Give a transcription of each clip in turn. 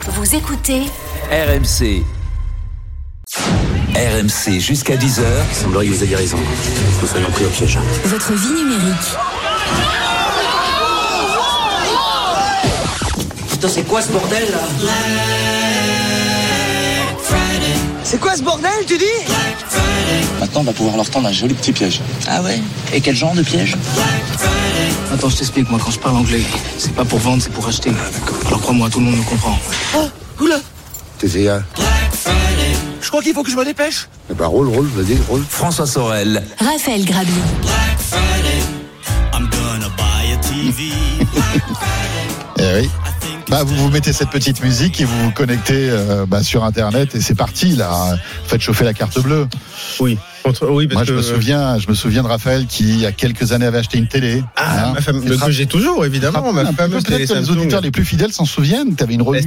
Vous écoutez RMC. RMC jusqu'à 10h. Il semblerait que vous ayez raison. Nous soyons pris au piège. Votre vie numérique. Putain, c'est quoi ce bordel là ? C'est quoi ce bordel, tu dis ? Maintenant, on va pouvoir leur tendre un joli petit piège. Ah ouais ? Et quel genre de piège ? Attends, je t'explique, moi, quand je parle anglais, c'est pas pour vendre, c'est pour acheter. Alors crois-moi, tout le monde me comprend. Oh, oula ! TCA. Je crois qu'il faut que je me dépêche. Eh ben, roule, vas-y, roule. François Sorel. Raphaël Grabi. Eh oui. Vous mettez cette petite musique et vous vous connectez sur Internet et c'est parti là. Faites chauffer la carte bleue. Oui. Parce moi, que je me souviens de Raphaël qui, il y a quelques années, avait acheté une télé. Que j'ai toujours, évidemment. Ma fameuse télé Peut-être que les Samsung. auditeurs les plus fidèles s'en souviennent. T'avais une remise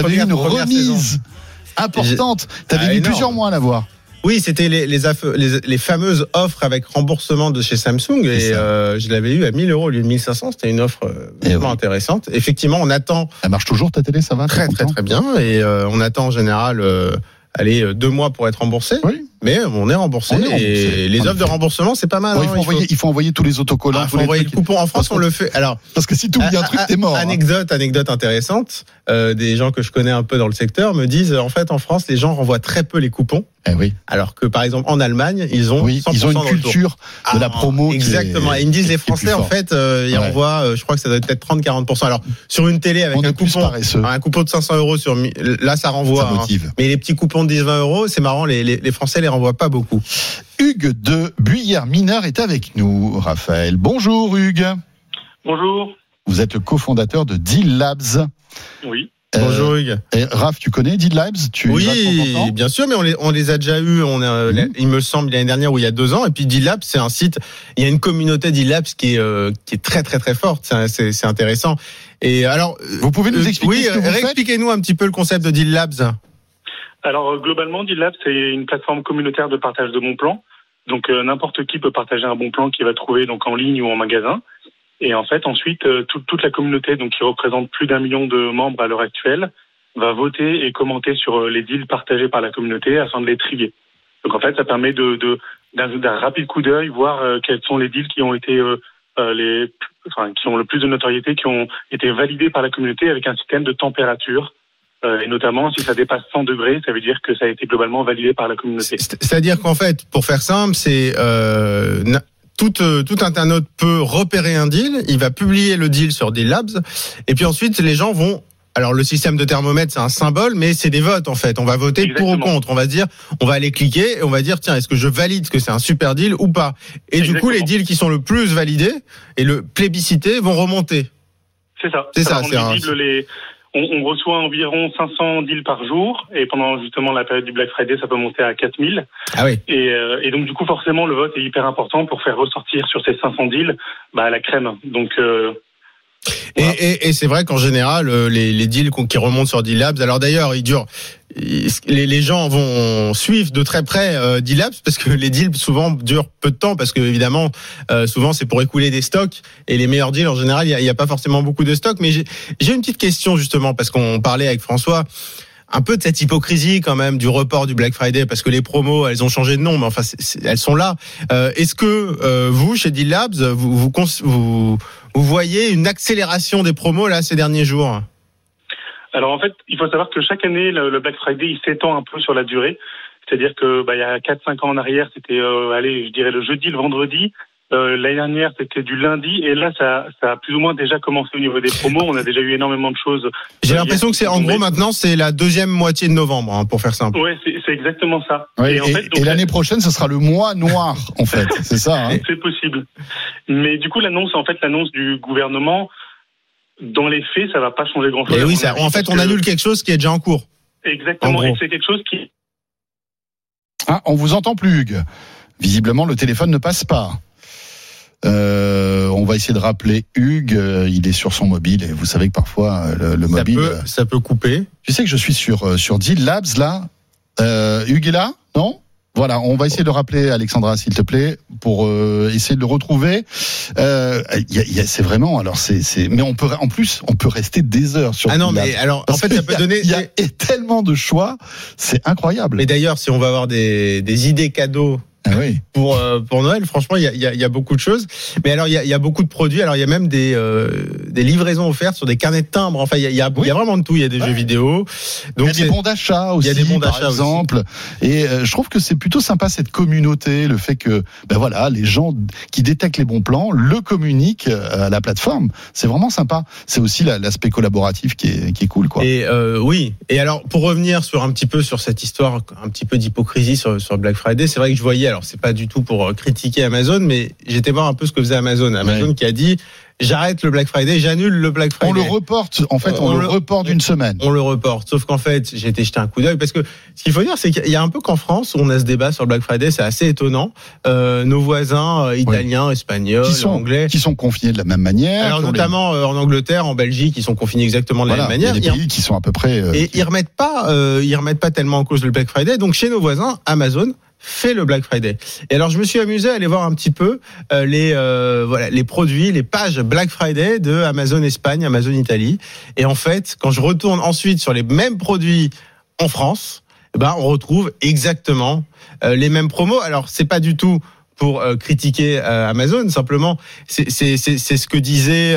importante. T'avais mis plusieurs mois à l'avoir. Oui, c'était les fameuses offres avec remboursement de chez Samsung et je l'avais eu à 1 000 € au lieu de 1 500. C'était une offre vraiment intéressante. Effectivement, on attend. Elle marche toujours ta télé, ça va très bien et on attend en général 2 mois pour être remboursé. Oui. Mais on est remboursé. Et les offres de remboursement, c'est pas mal. Il faut envoyer tous les autocollants. Il faut envoyer le coupon. En France, on le fait. Alors, parce que si tu oublies un truc, t'es mort. Anecdote intéressante. Des gens que je connais un peu dans le secteur me disent, en fait, en France, les gens renvoient très peu les coupons. Oui. Alors que, par exemple, en Allemagne, ils ont 100% ils ont une culture de la promo. Exactement. Et ils me disent, les Français, en fait, ils renvoient, je crois que ça doit être 30-40%. Alors, sur une télé avec un coupon de 500 €, là, ça renvoie. Mais les petits coupons de 10-20 €, c'est marrant, les Français les renvoient pas beaucoup. Hugues de Buyères-Mineur est avec nous, Raphaël. Bonjour Hugues. Bonjour. Vous êtes le cofondateur de Deal Labs. Oui. Bonjour Hugues. Et Raph, tu connais Deal Labs ? Oui, bien sûr, mais on les a déjà eus. Il me semble l'année dernière ou il y a 2 ans. Et puis Deal Labs, c'est un site. Il y a une communauté Deal Labs qui est très très très forte. C'est intéressant. Et alors, vous pouvez nous expliquer ce que vous faites ? Expliquez-nous un petit peu le concept de Deal Labs. Alors globalement, Deal Labs, c'est une plateforme communautaire de partage de bons plans. Donc n'importe qui peut partager un bon plan qu'il va trouver donc en ligne ou en magasin. Et en fait, ensuite, toute la communauté, donc qui représente plus d'1 million de membres à l'heure actuelle, va voter et commenter sur les deals partagés par la communauté afin de les trier. Donc en fait, ça permet d'un rapide coup d'œil voir quels sont les deals qui ont été qui ont le plus de notoriété, qui ont été validés par la communauté avec un système de température. Et notamment, si ça dépasse 100 degrés, ça veut dire que ça a été globalement validé par la communauté. C'est-à-dire qu'en fait, pour faire simple, c'est tout internaute peut repérer un deal, il va publier le deal sur Deal Labs, et puis ensuite les gens vont. Alors le système de thermomètre, c'est un symbole, mais c'est des votes en fait. On va voter pour ou contre. On va se dire, on va aller cliquer et on va dire tiens, est-ce que je valide que c'est un super deal ou pas ? Et du coup, les deals qui sont le plus validés et le plébiscité vont remonter. C'est ça. On reçoit environ 500 deals par jour et pendant justement la période du Black Friday, ça peut monter à 4000. Ah oui. Et donc du coup, forcément, le vote est hyper important pour faire ressortir sur ces 500 deals la crème. Donc voilà. Et c'est vrai qu'en général, les deals qui remontent sur Deal Labs, alors d'ailleurs, les gens vont suivre de très près Deal Labs parce que les deals souvent durent peu de temps parce que évidemment souvent c'est pour écouler des stocks et les meilleurs deals en général il y a pas forcément beaucoup de stocks. Mais j'ai une petite question justement parce qu'on parlait avec François un peu de cette hypocrisie quand même du report du Black Friday parce que les promos elles ont changé de nom mais enfin elles sont là. Est-ce que vous chez Deal Labs vous voyez une accélération des promos là ces derniers jours ? Alors en fait, il faut savoir que chaque année, le Black Friday, il s'étend un peu sur la durée. C'est-à-dire que il y a 4-5 ans en arrière, c'était je dirais le jeudi, le vendredi. L'année dernière, c'était du lundi. Et là, ça a plus ou moins déjà commencé au niveau des promos. On a déjà eu énormément de choses. J'ai l'impression que c'est en gros maintenant, c'est la deuxième moitié de novembre, pour faire simple. Ouais, c'est exactement ça. Ouais, et l'année prochaine, ce sera le mois noir, en fait. C'est ça. Hein. C'est possible. Mais du coup, l'annonce du gouvernement. Dans les faits, ça va pas changer grand-chose. Et oui, en fait, on annule quelque chose qui est déjà en cours. Exactement, et c'est quelque chose qui... on vous entend plus, Hugues. Visiblement, le téléphone ne passe pas. On va essayer de rappeler Hugues. Il est sur son mobile, et vous savez que parfois, le mobile... Ça peut couper. Tu sais que je suis sur Deal Labs, là. Hugues est là ? Non ? Voilà, on va essayer de rappeler Alexandra, s'il te plaît, pour essayer de le retrouver. C'est vraiment, alors mais on peut rester des heures sur. Ah non, mais alors en fait, ça peut donner. Il y a tellement de choix, c'est incroyable. Mais d'ailleurs, si on va avoir des idées cadeaux. Ah oui. Pour Noël, franchement, il y a beaucoup de choses. Mais alors, il y a beaucoup de produits. Alors, il y a même des livraisons offertes sur des carnets de timbres. Enfin, il y a vraiment de tout. Il y a des jeux vidéo. Donc, il y a des bons d'achat aussi. Il y a des bons d'achat, par exemple. Aussi. Et je trouve que c'est plutôt sympa cette communauté, le fait que, les gens qui détectent les bons plans le communiquent à la plateforme. C'est vraiment sympa. C'est aussi l'aspect collaboratif qui est cool, quoi. Et oui. Et alors, pour revenir sur cette histoire, un petit peu d'hypocrisie sur Black Friday, c'est vrai que je voyais. Alors, c'est pas du tout pour critiquer Amazon, mais j'étais voir un peu ce que faisait Amazon. Amazon qui a dit, j'arrête le Black Friday, j'annule le Black Friday. On le reporte, en fait, on le reporte d'une semaine. On le reporte. Sauf qu'en fait, j'ai été jeter un coup d'œil parce que ce qu'il faut dire, c'est qu'il y a un peu qu'en France, on a ce débat sur le Black Friday, c'est assez étonnant. Nos voisins italiens, espagnols, anglais. Qui sont confinés de la même manière. Alors, notamment en Angleterre, en Belgique, ils sont confinés exactement de la même manière. Il y a des pays qui sont à peu près. Et ils remettent pas tellement en cause le Black Friday. Donc, chez nos voisins, Amazon fait le Black Friday. Et alors je me suis amusé à aller voir un petit peu les produits, les pages Black Friday de Amazon Espagne, Amazon Italie. Et en fait, quand je retourne ensuite sur les mêmes produits en France, on retrouve exactement les mêmes promos. Alors c'est pas du tout pour critiquer Amazon, simplement c'est ce que disait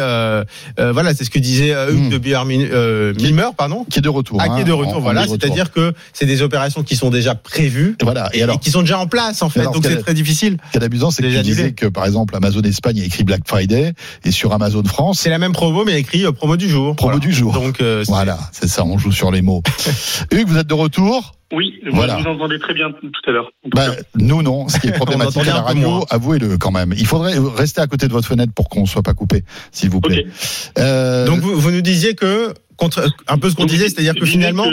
c'est ce que disait Hugues de Bier-Milmer, pardon, qui est de retour. Qui est de retour, c'est-à-dire que c'est des opérations qui sont déjà prévues et qui sont déjà en place en fait. Alors, donc c'est très difficile. Ce qui est amusant, c'est que tu disais que par exemple Amazon Espagne a écrit Black Friday et sur Amazon France, c'est la même promo mais écrit promo du jour. Du jour. Donc c'est ça, on joue sur les mots. Hugues, vous êtes de retour? Oui, vous entendez très bien tout à l'heure. Nous non, ce qui est problématique à la radio, avouez-le quand même. Il faudrait rester à côté de votre fenêtre pour qu'on ne soit pas coupé, s'il vous plaît. Okay. Donc vous nous disiez que, un peu ce qu'on disait, c'est-à-dire que finalement,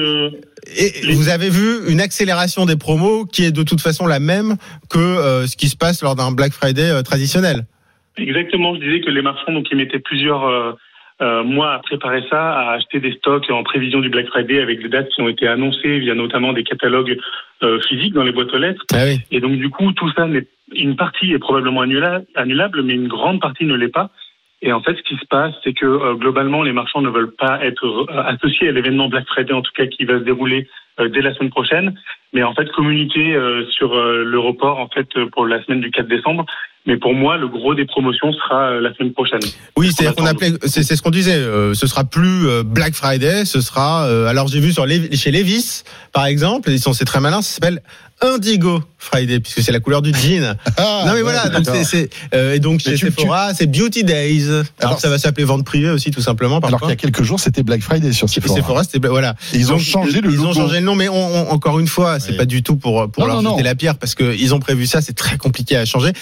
vous avez vu une accélération des promos qui est de toute façon la même que ce qui se passe lors d'un Black Friday traditionnel. Exactement, je disais que les marchands, donc ils mettaient plusieurs mois à préparer ça, à acheter des stocks en prévision du Black Friday avec des dates qui ont été annoncées via notamment des catalogues physiques dans les boîtes aux lettres. Ah oui. Et donc du coup, tout ça, une partie est probablement annulable, mais une grande partie ne l'est pas. Et en fait, ce qui se passe, c'est que globalement, les marchands ne veulent pas être associés à l'événement Black Friday, en tout cas qui va se dérouler dès la semaine prochaine, mais en fait communiquer sur le report en fait pour la semaine du 4 décembre. Mais pour moi, le gros des promotions sera la semaine prochaine. Oui, c'est ce qu'on disait. Ce sera plus Black Friday, ce sera. Alors j'ai vu chez Levi's, par exemple, c'est très malin. Ça s'appelle Indigo Friday puisque c'est la couleur du jean. Non mais voilà. Donc et donc chez Sephora, c'est Beauty Days. Alors ça va s'appeler vente privée aussi, tout simplement. Alors qu'il y a quelques jours, c'était Black Friday sur Sephora. Sephora, c'était voilà. Et ils ont changé le logo. Ils ont changé le nom, mais encore une fois, c'est pas du tout pour leur jeter la pierre parce que ils ont prévu ça. C'est très compliqué à changer.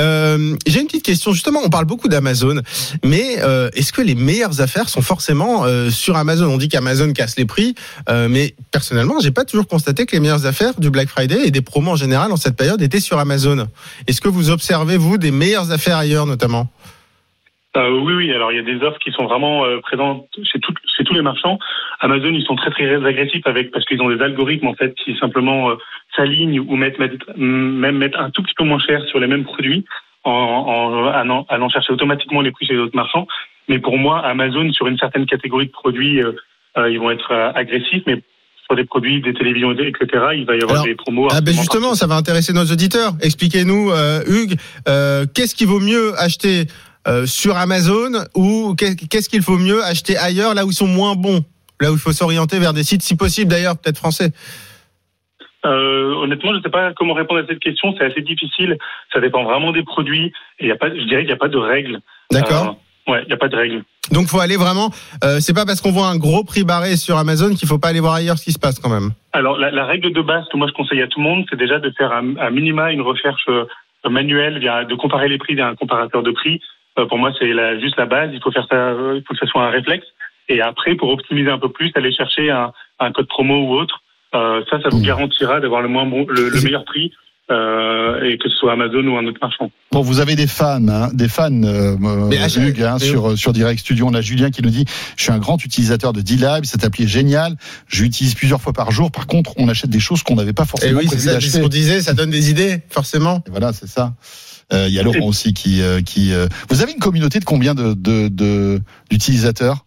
J'ai une petite question. Justement, on parle beaucoup d'Amazon, mais est-ce que les meilleures affaires sont forcément sur Amazon? On dit qu'Amazon casse les prix, mais personnellement, j'ai pas toujours constaté que les meilleures affaires du Black Friday et des promos en général en cette période étaient sur Amazon. Est-ce que vous observez, vous, des meilleures affaires ailleurs, notamment? Oui. Alors, il y a des offres qui sont vraiment présentes chez tous les marchands. Amazon, ils sont très, très agressifs parce qu'ils ont des algorithmes, en fait, qui simplement s'alignent ou mettent un tout petit peu moins cher sur les mêmes produits en allant chercher automatiquement les prix chez les autres marchands. Mais pour moi, Amazon, sur une certaine catégorie de produits, ils vont être agressifs, mais sur des produits, des télévisions, etc., il va y avoir des promos. Justement, ça va intéresser nos auditeurs. Expliquez-nous, Hugues, qu'est-ce qu'il vaut mieux acheter sur Amazon ou qu'est-ce qu'il faut mieux acheter ailleurs, là où ils sont moins bons, là où il faut s'orienter vers des sites, si possible d'ailleurs, peut-être français? Honnêtement, je ne sais pas comment répondre à cette question. C'est assez difficile. Ça dépend vraiment des produits. Et je dirais qu'il n'y a pas de règles. D'accord. Il n'y a pas de règles. Donc, faut aller vraiment. C'est pas parce qu'on voit un gros prix barré sur Amazon qu'il faut pas aller voir ailleurs ce qui se passe quand même. Alors, la règle de base que moi je conseille à tout le monde, c'est déjà de faire à minima une recherche manuelle, de comparer les prix via un comparateur de prix. Pour moi, c'est juste la base. Il faut faire ça. Il faut que ce soit un réflexe. Et après, pour optimiser un peu plus, aller chercher un code promo ou autre. Ça vous garantira d'avoir le meilleur prix et que ce soit Amazon ou un autre marchand. Bon, vous avez des fans, Hugues, sur Direct Studio. On a Julien qui nous dit « Je suis un grand utilisateur de D-Lab, cette appli est géniale, j'utilise plusieurs fois par jour. Par contre, on achète des choses qu'on n'avait pas forcément prévu d'acheter. » C'est ce qu'on disait, ça donne des idées, forcément. Et voilà, c'est ça. Il y a Laurent aussi qui Vous avez une communauté de combien d'utilisateurs ?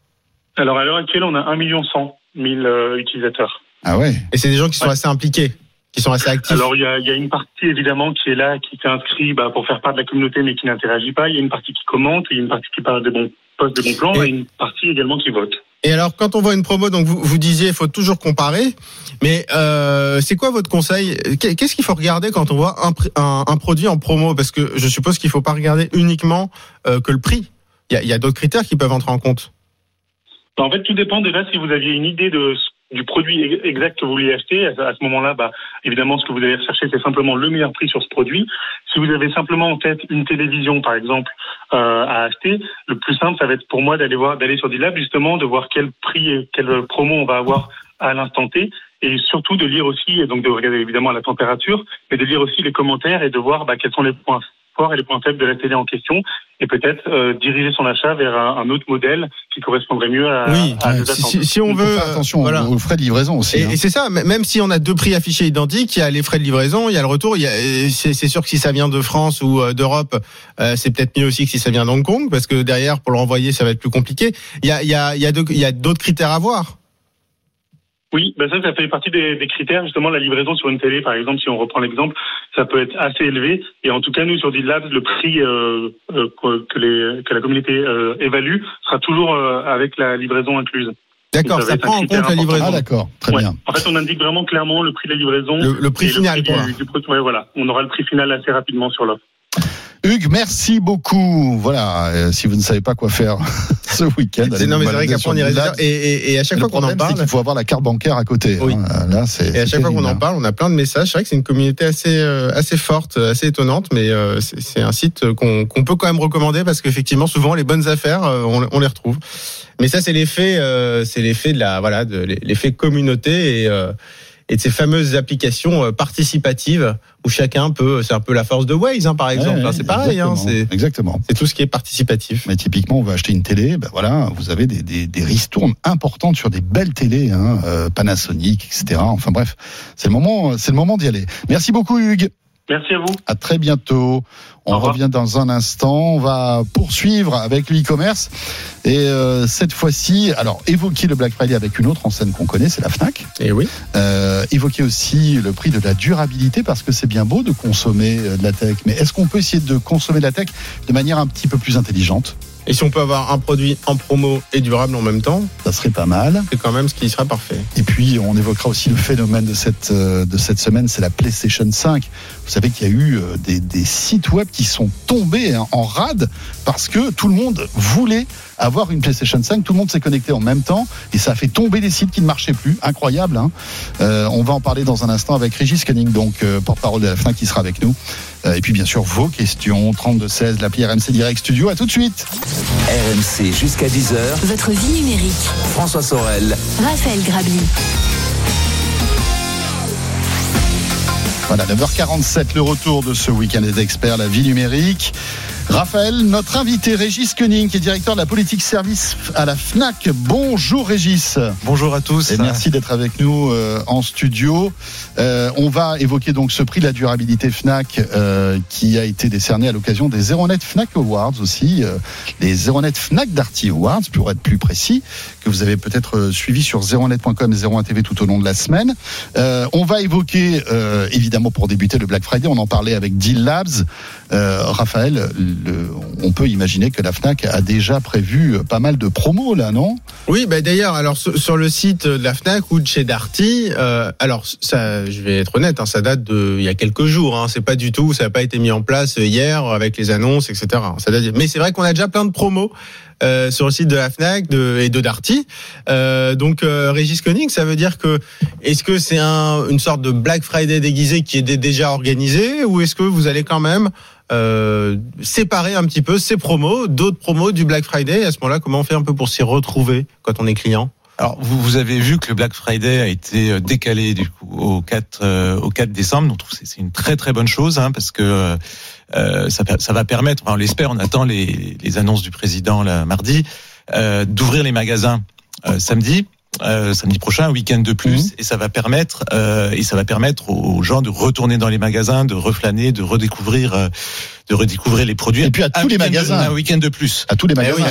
Alors, à l'heure actuelle, on a 1 100 000 utilisateurs. Ah ouais. Et c'est des gens qui sont assez impliqués, qui sont assez actifs. Alors, il y a une partie, évidemment, qui est là, qui s'est inscrit pour faire part de la communauté, mais qui n'interagit pas. Il y a une partie qui commente, il y a une partie qui parle des bons posts, des bons plans, et une partie également qui vote. Et alors, quand on voit une promo, donc vous disiez, il faut toujours comparer, mais c'est quoi votre conseil ? Qu'est-ce qu'il faut regarder quand on voit un produit en promo ? Parce que je suppose qu'il ne faut pas regarder uniquement que le prix. Il y a d'autres critères qui peuvent entrer en compte. En fait, tout dépend déjà si vous aviez une idée du produit exact que vous vouliez acheter. À ce moment-là, évidemment, ce que vous allez rechercher, c'est simplement le meilleur prix sur ce produit. Si vous avez simplement en tête une télévision, par exemple, à acheter, le plus simple, ça va être pour moi d'aller sur D-Lab, justement, de voir quel prix et quelle promo on va avoir à l'instant T, et surtout de lire aussi, et donc de regarder évidemment la température, mais de lire aussi les commentaires et de voir quels sont les points forts et les points faibles de la télé en question, et peut-être diriger son achat vers un autre modèle qui correspondrait mieux à nos attentes. Si on veut faire attention aux frais de livraison aussi. Et c'est ça, même si on a deux prix affichés identiques, il y a les frais de livraison, il y a le retour. C'est sûr que si ça vient de France ou d'Europe, c'est peut-être mieux aussi que si ça vient d'Hong Kong, parce que derrière, pour le renvoyer, ça va être plus compliqué. Il y a d'autres critères à voir. Oui, ça fait partie des critères. Justement, la livraison sur une télé, par exemple, si on reprend l'exemple, ça peut être assez élevé. Et en tout cas, nous, sur D-Lab, le prix que la communauté évalue sera toujours avec la livraison incluse. D'accord, ça prend en compte la livraison. Ah d'accord, très bien. En fait, on indique vraiment clairement le prix de la livraison. Le prix final, quoi. Voilà, on aura le prix final assez rapidement sur l'offre. Hugues, merci beaucoup. Voilà, si vous ne savez pas quoi faire ce week-end, c'est vrai qu'après on y réserve. Et à chaque fois qu'on en parle, il faut avoir la carte bancaire à côté. Oui. Là, et à chaque fois qu'on en parle, on a plein de messages. C'est vrai que c'est une communauté assez forte, assez étonnante, mais c'est un site qu'on peut quand même recommander parce qu'effectivement, souvent les bonnes affaires, on les retrouve. Mais ça, c'est l'effet de l'effet communauté et de ces fameuses applications participatives où chacun peut, c'est un peu la force de Waze, par exemple. C'est pareil, exactement. C'est tout ce qui est participatif. Mais typiquement, on va acheter une télé, vous avez des ristournes importantes sur des belles télés, Panasonic, etc. Enfin bref, c'est le moment d'y aller. Merci beaucoup, Hugues. Merci à vous. À très bientôt. On revient dans un instant. On va poursuivre avec le e-commerce. Et cette fois-ci, alors évoquer le Black Friday avec une autre enseigne qu'on connaît, c'est la Fnac. Et oui. Évoquer aussi le prix de la durabilité, parce que c'est bien beau de consommer de la tech, mais est-ce qu'on peut essayer de consommer de la tech de manière un petit peu plus intelligente ? Et si on peut avoir un produit en promo et durable en même temps, ça serait pas mal. C'est quand même ce qui sera parfait. Et puis, on évoquera aussi le phénomène de cette semaine, c'est la PlayStation 5. Vous savez qu'il y a eu des sites web qui sont tombés en rade parce que tout le monde voulait avoir une PlayStation 5. Tout le monde s'est connecté en même temps et ça a fait tomber des sites qui ne marchaient plus. Incroyable, on va en parler dans un instant avec Régis Koenig, donc porte-parole de la Fnac, qui sera avec nous. Et puis bien sûr vos questions, 3216, l'appli RMC Direct Studio. À tout de suite. RMC jusqu'à 10h. Votre vie numérique. François Sorel. Raphaël Grabli. Voilà, 9h47, le retour de ce week-end des experts, la vie numérique. Raphaël, notre invité Régis Koenig, qui est directeur de la politique service à la Fnac. Bonjour Régis. Bonjour à tous. Et merci d'être avec nous en studio. On va évoquer donc ce prix de la durabilité Fnac qui a été décerné à l'occasion des Zeronet Fnac Awards aussi, les Zeronet Fnac Darty Awards pour être plus précis, que vous avez peut-être suivi sur zeronet.com et 01 TV tout au long de la semaine. On va évoquer évidemment pour débuter le Black Friday, on en parlait avec Deal Labs. Raphaël, on peut imaginer que la Fnac a déjà prévu pas mal de promos là, non ? Oui, d'ailleurs, alors sur le site de la Fnac ou de chez Darty, alors ça, je vais être honnête, ça date il y a quelques jours. C'est pas du tout, ça n'a pas été mis en place hier avec les annonces, etc. Mais c'est vrai qu'on a déjà plein de promos sur le site de la Fnac et de Darty. Donc Régis Koenig, ça veut dire que est-ce que c'est une sorte de Black Friday déguisé qui est déjà organisé, ou est-ce que vous allez quand même séparer un petit peu ces promos d'autres promos du Black Friday? À ce moment-là, comment on fait un peu pour s'y retrouver quand on est client? Alors, vous avez vu que le Black Friday a été décalé du coup au 4 décembre. Donc, c'est une très très bonne chose, hein, parce que ça va permettre, enfin, on l'espère, on attend les annonces du président là, mardi, d'ouvrir les magasins samedi prochain, un week-end de plus, et ça va permettre aux gens de retourner dans les magasins, de reflâner, de redécouvrir les produits. Et puis à tous les magasins. Un week-end de plus. À tous les magasins.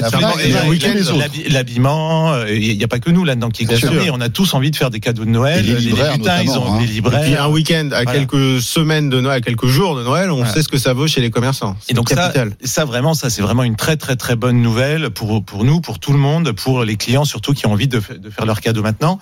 L'habillement, il n'y a pas que nous là-dedans qui est concerné. On a tous envie de faire des cadeaux de Noël. Les libraires, les libraires. Et puis un week-end à quelques semaines de Noël, à quelques jours de Noël, on sait ce que ça vaut chez les commerçants. Et donc ça c'est vraiment une très très très bonne nouvelle pour nous, pour tout le monde, pour les clients surtout qui ont envie de faire leurs cadeaux maintenant.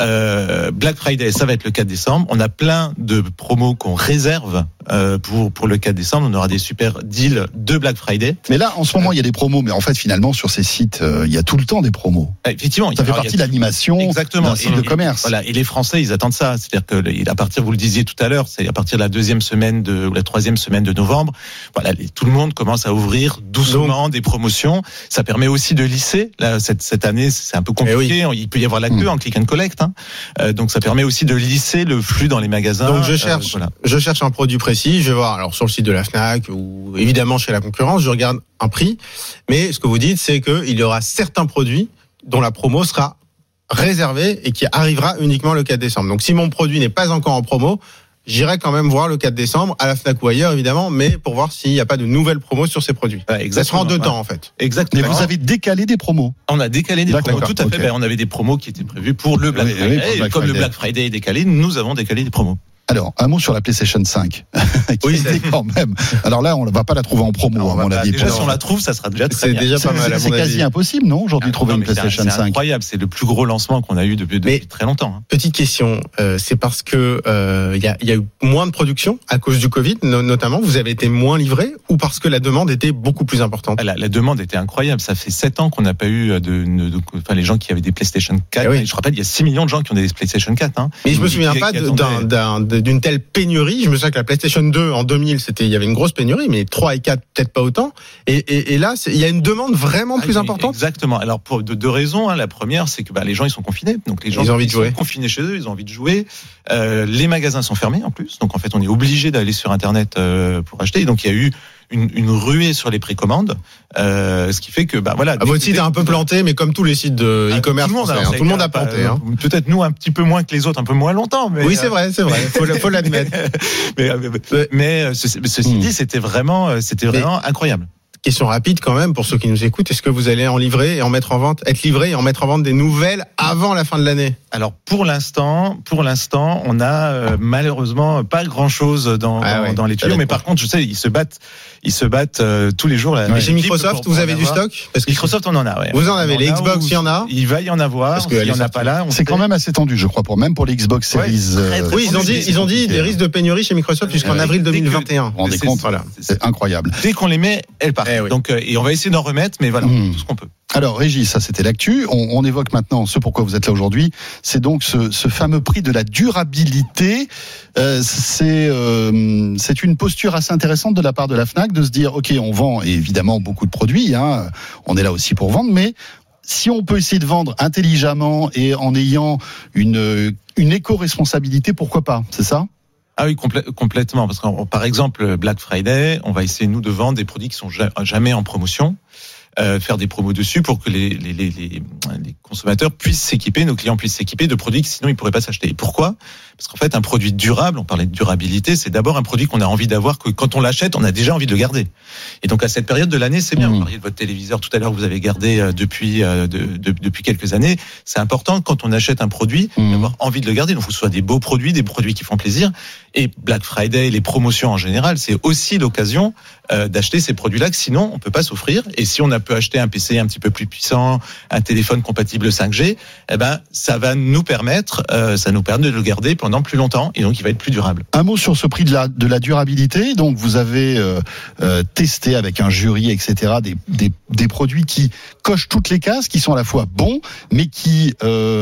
Black Friday, ça va être le 4 décembre. On a plein de promos qu'on réserve pour le 4 décembre. On aura des super deals de Black Friday. Mais là, en ce moment, il y a des promos. Mais en fait, finalement, sur ces sites, il y a tout le temps des promos. Effectivement, ça fait partie de l'animation d'un site de commerce. Voilà. Et les Français, ils attendent ça. C'est-à-dire que à partir, vous le disiez tout à l'heure, c'est à partir de la deuxième semaine ou la troisième semaine de novembre. Voilà, tout le monde commence à ouvrir doucement des promotions. Ça permet aussi de lisser. Là, cette année, c'est un peu compliqué. Il peut y avoir la queue en click and collect. Donc ça permet aussi de lisser le flux dans les magasins. Donc je cherche un produit précis, je vais voir alors sur le site de la Fnac ou évidemment chez la concurrence, je regarde un prix, mais ce que vous dites c'est qu'il y aura certains produits dont la promo sera réservée et qui arrivera uniquement le 4 décembre. Donc si mon produit n'est pas encore en promo, j'irai quand même voir le 4 décembre à la Fnac ou ailleurs évidemment, mais pour voir s'il n'y a pas de nouvelles promos sur ces produits. Ça sera en deux temps en fait. Exactement. Mais vous avez décalé des promos. On a décalé des promos, tout à fait. On avait des promos qui étaient prévues pour le Black Friday. Comme le Black Friday est décalé, nous avons décalé des promos. Alors, un mot sur la PlayStation 5. Qui était quand même. Alors là, on ne va pas la trouver en promo, à mon avis. Déjà, si on la trouve, ça sera déjà très bien. C'est déjà pas mal, à mon avis. C'est quasi impossible, non, aujourd'hui, de trouver une PlayStation 5. C'est incroyable. C'est le plus gros lancement qu'on a eu depuis très longtemps. Petite question. C'est parce que, il y a eu moins de production à cause du Covid, notamment. Vous avez été moins livré ou parce que la demande était beaucoup plus importante? La demande était incroyable. Ça fait 7 ans qu'on n'a pas eu les gens qui avaient des PlayStation 4. Oui. Je rappelle, il y a 6 millions de gens qui ont des PlayStation 4, hein. Mais je me souviens pas d'une telle pénurie. Je me souviens que la PlayStation 2 en 2000, il y avait une grosse pénurie, mais 3 et 4 peut-être pas autant. Et là, il y a une demande vraiment plus importante. Exactement. Alors pour deux raisons. La première, c'est que les gens ils sont confinés, donc les gens ils ont envie de jouer. Sont confinés chez eux, ils ont envie de jouer. Les magasins sont fermés en plus, donc en fait on est obligé d'aller sur Internet pour acheter. Et donc il y a eu une ruée sur les précommandes, ce qui fait que votre site est un peu planté, mais comme tous les sites de e-commerce, tout le monde a planté. Peut-être nous un petit peu moins que les autres, un peu moins longtemps. Mais oui, c'est vrai, faut l'admettre. mais ceci dit, c'était vraiment incroyable. Question rapide quand même pour ceux qui nous écoutent. Est-ce que vous allez être livré et en mettre en vente des nouvelles avant la fin de l'année? Alors pour l'instant, on a malheureusement pas grand-chose dans les tuyaux. Mais par contre, je sais, ils se battent tous les jours. Mais chez Microsoft, vous avez du stock? Parce que Microsoft, on en a. Ouais. Vous en avez. Les Xbox, il y en a. Il va y en avoir. Parce qu'il y en a pas là. C'est quand même assez tendu, je crois, même pour les Xbox Series. Oui, ils ont dit des risques de pénurie chez Microsoft jusqu'en avril 2021. Vous vous rendez compte? C'est incroyable. Dès qu'on les met, elles partent. Donc, et on va essayer d'en remettre, mais voilà, tout ce qu'on peut. Alors, Régis, ça c'était l'actu. On évoque maintenant ce pourquoi vous êtes là aujourd'hui. C'est donc ce fameux prix de la durabilité. C'est une posture assez intéressante de la part de la Fnac de se dire, ok, on vend évidemment beaucoup de produits. On est là aussi pour vendre, mais si on peut essayer de vendre intelligemment et en ayant une éco-responsabilité, pourquoi pas? C'est ça? Ah oui, complètement. Parce que par exemple, Black Friday, on va essayer nous de vendre des produits qui sont jamais en promotion. Faire des promos dessus pour que les consommateurs puissent s'équiper, nos clients puissent s'équiper de produits que sinon ils pourraient pas s'acheter. Et pourquoi? Parce qu'en fait, un produit durable, on parlait de durabilité, c'est d'abord un produit qu'on a envie d'avoir, que quand on l'achète, on a déjà envie de le garder. Et donc à cette période de l'année, c'est bien. Vous parliez de votre téléviseur tout à l'heure, vous avez gardé depuis quelques années. C'est important quand on achète un produit d'avoir envie de le garder. Donc, il faut que ce soit des beaux produits, des produits qui font plaisir. Et Black Friday, les promotions en général, c'est aussi l'occasion d'acheter ces produits-là que sinon on peut pas s'offrir. Et si on peut acheter un PC un petit peu plus puissant, un téléphone compatible 5G, ça va nous permettre, de le garder pendant plus longtemps et donc il va être plus durable. Un mot sur ce prix de la durabilité. Donc vous avez testé avec un jury, etc. des produits qui cochent toutes les cases, qui sont à la fois bons, mais qui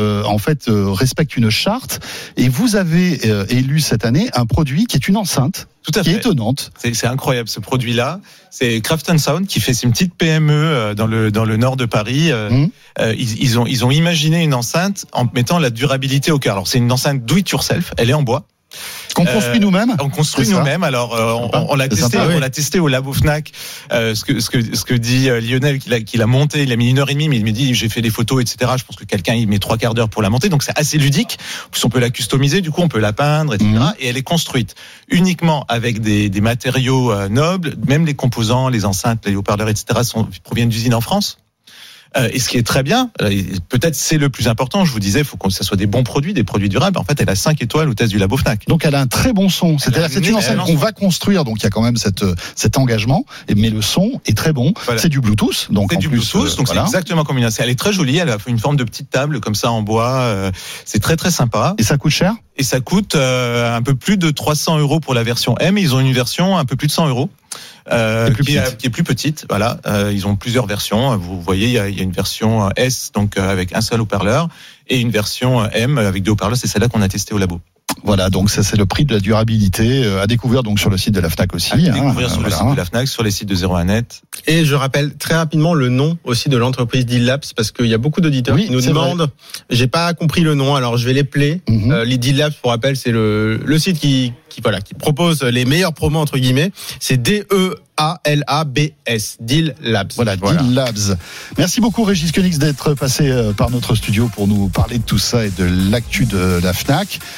respectent une charte. Et vous avez élu cette année un produit qui est une enceinte. Tout à qui fait. est étonnante. C'est incroyable ce produit-là. C'est Craft & Sound qui fait une petite PME dans le nord de Paris. Ils ont imaginé une enceinte en mettant la durabilité au cœur. Alors c'est une enceinte do it yourself. Elle est en bois. Qu'on construit nous-mêmes. On construit nous-mêmes. Alors on l'a testé. Sympa, oui. On l'a testé au labo Fnac. Ce que dit Lionel qu'il a monté. Il a mis 1h30, mais il me dit j'ai fait des photos, etc. Je pense que quelqu'un il met 3/4 d'heure pour la monter. Donc c'est assez ludique. En plus on peut la customiser. Du coup on peut la peindre, etc. Et elle est construite uniquement avec des matériaux nobles. Même les composants, les enceintes, les haut-parleurs, etc. proviennent d'usines en France. Et ce qui est très bien, peut-être c'est le plus important, je vous disais, il faut que ça soit des bons produits, des produits durables. En fait, elle a 5 étoiles au test du labo Fnac. Donc elle a un très bon son. C'est-à-dire c'est une enceinte qu'on va construire, donc il y a quand même cet engagement. Mais le son est très bon. Voilà. C'est du Bluetooth, donc c'est en du plus, Bluetooth, donc voilà. C'est exactement comme une. Elle est très jolie. Elle a une forme de petite table comme ça en bois. C'est très très sympa. Et ça coûte cher ? Et ça coûte un peu plus de 300 € pour la version M. Ils ont une version un peu plus de 100 €. Qui est plus petite, voilà. Ils ont plusieurs versions. Vous voyez, il y a une version S, donc avec un seul haut-parleur, et une version M avec 2 haut-parleurs. C'est celle-là qu'on a testée au labo. Voilà, donc ça c'est le prix de la durabilité à découvrir donc sur le site de la Fnac aussi. À découvrir sur le site de la Fnac, sur les sites de 01net. Et je rappelle très rapidement le nom aussi de l'entreprise Deal Labs parce qu'il y a beaucoup d'auditeurs qui nous demandent. J'ai pas compris le nom, alors je vais les player. Les Deal Labs, pour rappel, c'est le site qui propose les meilleurs promos entre guillemets. C'est DEALABS, Deal Labs. Voilà. Deal Labs. Merci beaucoup Régis Koenigs d'être passé par notre studio pour nous parler de tout ça et de l'actu de la Fnac.